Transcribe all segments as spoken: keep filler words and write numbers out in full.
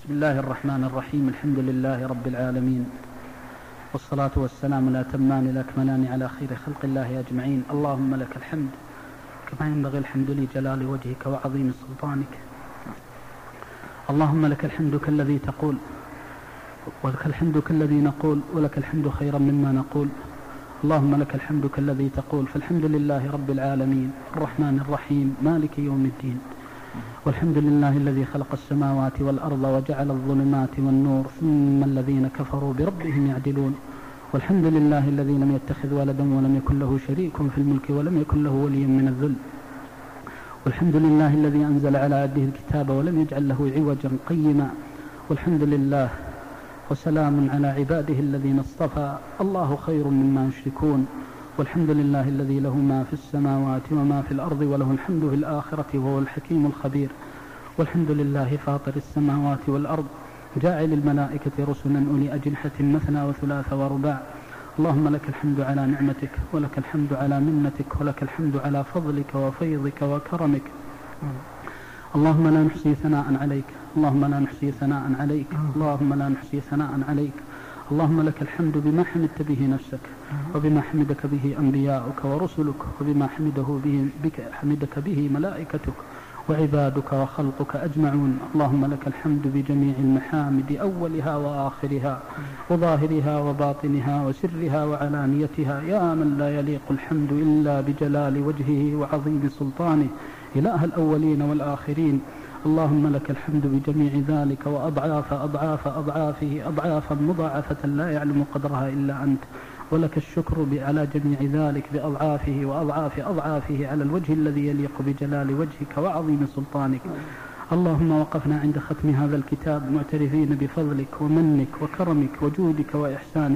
بسم الله الرحمن الرحيم. الحمد لله رب العالمين، والصلاة والسلام الأتمان الأكملان على خير خلق الله أجمعين. اللهم لك الحمد كما ينبغي الحمد لجلال وجهك وعظيم سلطانك. اللهم لك الحمد كالذي تقول، ولك الحمد كالذي نقول، ولك الحمد خيرا مما نقول. اللهم لك الحمد كالذي تقول. فالحمد لله رب العالمين الرحمن الرحيم مالك يوم الدين، والحمد لله الذي خلق السماوات والأرض وجعل الظلمات والنور، ثم الذين كفروا بربهم يعدلون. والحمد لله الذي لم يتخذ ولدا ولم يكن له شريك في الملك ولم يكن له ولي من الذل. والحمد لله الذي أنزل على عبده الكتاب ولم يجعل له عوجا قيما. والحمد لله وسلام على عباده الذين اصطفى. الله خير مما يشركون. والحمد لله الذي له ما في السماوات وما في الأرض وله الحمد في الآخرة وهو الحكيم الخبير. والحمد لله فاطر السماوات والأرض جاعل الملائكة رسلا أولي أجنحة مثنى وثلاث ورباع. اللهم لك الحمد على نعمتك، ولك الحمد على منتك، ولك الحمد على فضلك وفيضك وكرمك. اللهم لا نحصي ثناء عليك، اللهم لا نحصي ثناء عليك، اللهم لا نحصي ثناء عليك. اللهم لك الحمد بما حمدت به نفسك، وبما حمدك به أنبياؤك ورسلك، وبما حمده به بك حمدك به ملائكتك وعبادك وخلقك أجمعون. اللهم لك الحمد بجميع المحامد أولها وآخرها وظاهرها وباطنها وسرها وعلانيتها، يا من لا يليق الحمد إلا بجلال وجهه وعظيم سلطانه، إله الأولين والآخرين. اللهم لك الحمد بجميع ذلك وأضعاف أضعاف أضعافه أضعافا مضاعفة لا يعلم قدرها إلا أنت. ولك الشكر على جميع ذلك بأضعافه وأضعاف أضعافه على الوجه الذي يليق بجلال وجهك وعظيم سلطانك. اللهم وقفنا عند ختم هذا الكتاب معترفين بفضلك ومنك وكرمك وجودك وإحسانك.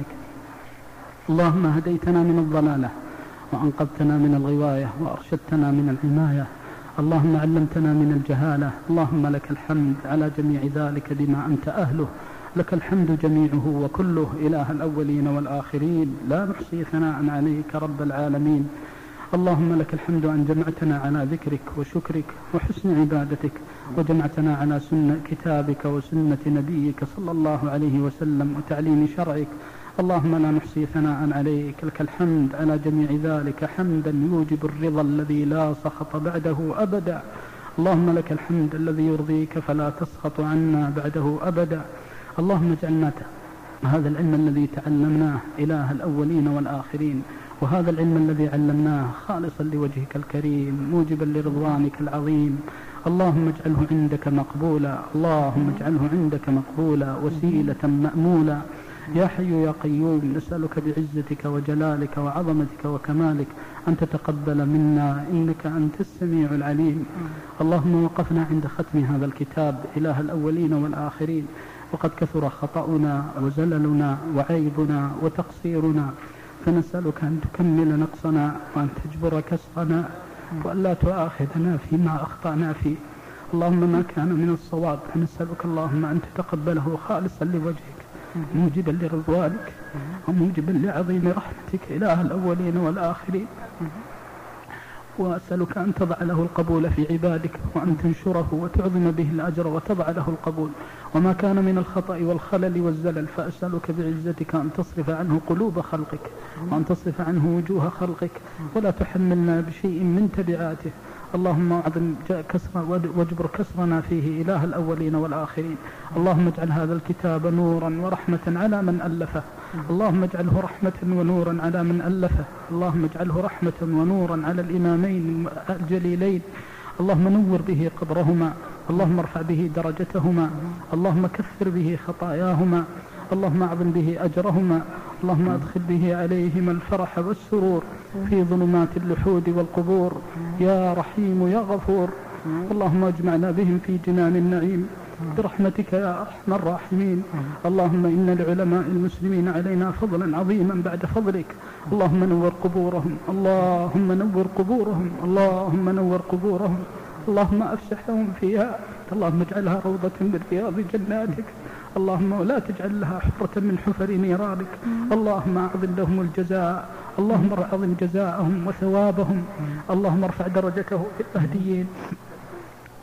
اللهم هديتنا من الضلالة وأنقذتنا من الغواية وأرشدتنا من العناية. اللهم علمتنا من الجهالة. اللهم لك الحمد على جميع ذلك بما أنت أهله. لك الحمد جميعه وكله، إله الأولين والآخرين، لا نحصي ثناء عليك رب العالمين. اللهم لك الحمد أن جمعتنا على ذكرك وشكرك وحسن عبادتك، وجمعتنا على سنة كتابك وسنة نبيك صلى الله عليه وسلم وتعليم شرعك. اللهم لا نحصي ثناء عليك. لك الحمد على جميع ذلك حمدا يوجب الرضا الذي لا سخط بعده أبدا. اللهم لك الحمد الذي يرضيك فلا تسخط عنا بعده أبدا. اللهم اجعلنا هذا العلم الذي تعلمناه إله الأولين والآخرين، وهذا العلم الذي علمناه خالصا لوجهك الكريم موجبا لرضوانك العظيم. اللهم اجعله عندك مقبولا، اللهم اجعله عندك مقبولا وسيلة مأمولا. يا حي يا قيوم، نسألك بعزتك وجلالك وعظمتك وكمالك أن تتقبل منا، إنك أنت السميع العليم. اللهم وقفنا عند ختم هذا الكتاب إله الأولين والآخرين، وقد كثر خطأنا وزللنا وعيبنا وتقصيرنا، فنسألك أن تكمل نقصنا وأن تجبر كسرنا وأن لا تؤاخذنا فيما أخطأنا فيه. اللهم ما كان من الصواب فنسألك اللهم أن تتقبله خالصا لوجهك موجبا لرضوانك وموجبا لعظيم رحمتك إله الأولين والآخرين. وأسألك أن تضع له القبول في عبادك، وأن تنشره وتعظم به الأجر وتضع له القبول. وما كان من الخطأ والخلل والزلل فأسألك بعزتك أن تصرف عنه قلوب خلقك، وأن تصرف عنه وجوه خلقك، ولا تحملنا بشيء من تبعاته. اللهم أعظم كسر واجبر كسرنا فيه إله الأولين والآخرين. اللهم اجعل هذا الكتاب نورا ورحمة على من ألفه، اللهم اجعله رحمة ونورا على من ألفه، اللهم اجعله رحمة ونورا على الإمامين الجليلين. اللهم نور به قبرهما، اللهم ارفع به درجتهما، اللهم كفر به خطاياهما، اللهم أعظم به أجرهما، اللهم أدخل به عليهما الفرح والسرور في ظلمات اللحود والقبور يا رحيم يا غفور. اللهم اجمعنا بهم في جنان النعيم برحمتك يا أرحم الراحمين. اللهم إن لعلماء المسلمين علينا فضلا عظيما بعد فضلك. اللهم نور قبورهم، اللهم نور قبورهم، اللهم نور قبورهم، اللهم أفسح لهم فيها، اللهم اجعلها روضة من رياض جناتك، اللهم ولا تجعل لها حفرة من حفر نيرانك. اللهم أعظم لهم الجزاء، اللهم أعظم جزاءهم وثوابهم، اللهم ارفع درجته في المهديين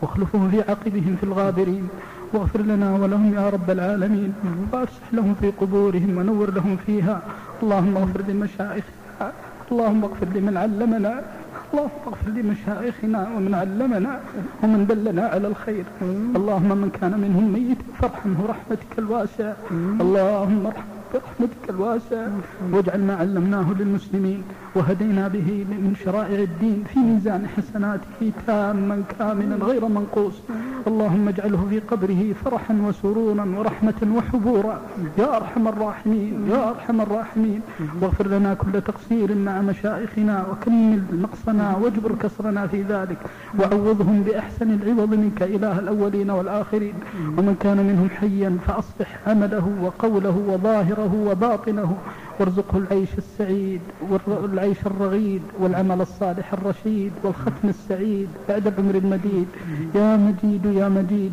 واخلفهم في عقبهم في الغابرين، واغفر لنا ولهم يا رب العالمين، وافسح لهم في قبورهم ونور لهم فيها. اللهم اغفر لمشايخنا، اللهم اغفر لمن علمنا، اللهم اغفر لمشايخنا ومن علمنا ومن دلنا على الخير. اللهم من كان منهم ميتا فارحمه رحمتك الواسعة، اللهم ارحمه برحمتك الواسعة، واجعل ما علمناه للمسلمين وهدينا به من شرائع الدين في ميزان حسناته تاما كاملا غير منقوص. اللهم اجعله في قبره فرحا وسرورا ورحمة وحبورا يا أرحم الراحمين يا أرحم الراحمين. واغفر لنا كل تقصير مع مشايخنا وكمل نقصنا واجبر كسرنا في ذلك، وعوضهم بأحسن العوض منك إله الأولين والآخرين. ومن كان منهم حيا فأصلح عمله وقوله وظاهره وباطنه، وارزقه العيش السعيد والعيش الرغيد والعمل الصالح الرشيد والختم السعيد بعد العمر المديد يا مجيد يا مجيد.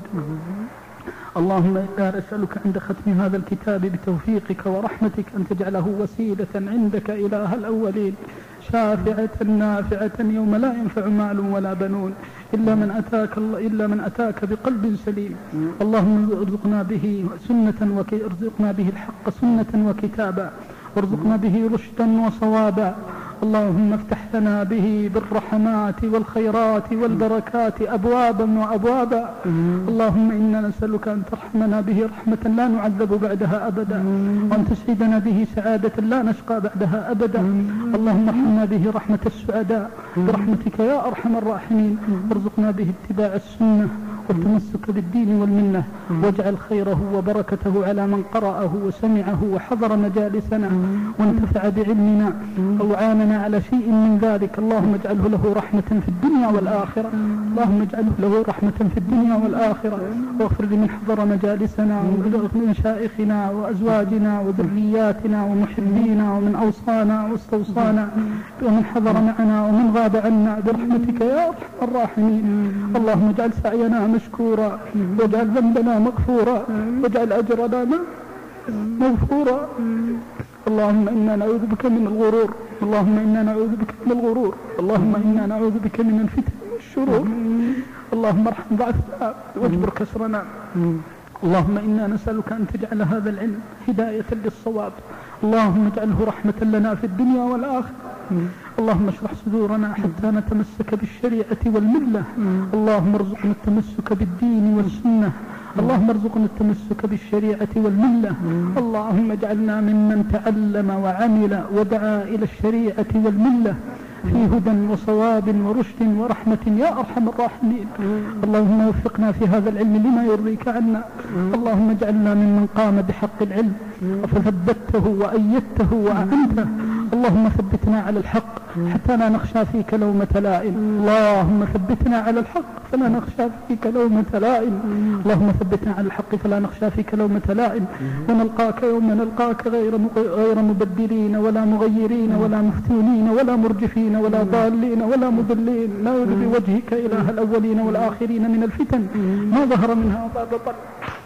اللهم إنا نسألك عند ختم هذا الكتاب بتوفيقك ورحمتك أن تجعله وسيلة عندك إله الأولين شافعة نافعة يوم لا ينفع مال ولا بنون إلا من أتاك إلا من أتاك بقلب سليم. اللهم ارزقنا به سنة وارزقنا به الحق سنة وكتابا، وارزقنا به رشدا وصوابا. اللهم افتح لنا به بالرحمات والخيرات والبركات أبوابا وأبوابا. اللهم إنا نسألك أن ترحمنا به رحمة لا نعذب بعدها أبدا، وأن تسعدنا به سعادة لا نشقى بعدها أبدا. اللهم ارحمنا به رحمة السعداء برحمتك يا أرحم الراحمين. وارزقنا به اتباع السنة والتمسك بالدين والمنة، واجعل خيره وبركته على من قرأه وسمعه وحضر مجالسنا وانتفع بعلمنا أو عاننا على شيء من ذلك. اللهم اجعله له رحمة في الدنيا والآخرة، اللهم اجعله له رحمة في الدنيا والآخرة. واغفر لمن حضر مجالسنا ومن مشايخنا وأزواجنا وذرياتنا ومحبينا ومن أوصانا واستوصانا ومن حضر معنا ومن غاب عنا برحمتك يا أرحم الراحمين. اللهم اجعل سعينا مشكورا، واجعل ذنبنا مغفورا، واجعل أجرنا مغفورا. اللهم إنا نعوذ بك من الغرور، اللهم إنا نعوذ بك من الغرور، اللهم إنا نعوذ بك من الفتن والشرور. اللهم ارحم ضعفنا واجبر كسرنا. اللهم إنا نسألك أن تجعل هذا العلم هداية للصواب، اللهم اجعله رحمة لنا في الدنيا والآخرة. اللهم اشرح صدورنا حتى نتمسك بالشريعة والملة. اللهم ارزقنا التمسك بالدين والسنة، اللهم ارزقنا التمسك بالشريعة والملة. اللهم اجعلنا ممن تعلم وعمل ودعا إلى الشريعة والملة في هدى وصواب ورشد ورحمة يا أرحم الراحمين. اللهم وفقنا في هذا العلم لما يرضيك عنا. اللهم اجعلنا ممن قام بحق العلم فثبته وأيدته وأعنته. اللهم ثبتنا على الحق حتى لا نخشى فيك لومة لائم. اللهم ثبتنا على الحق فلا نخشى فيك لومة لائم. اللهم ثبتنا على الحق فلا نخشى فيك لومة لائم، ونلقاك يوم نلقاك غير غير مبدلين ولا مغيرين ولا مفتونين ولا مرجفين ولا ضالين ولا مضلين. نعوذ بوجهك إله الأولين والآخرين من الفتن ما ظهر منها وما بطن.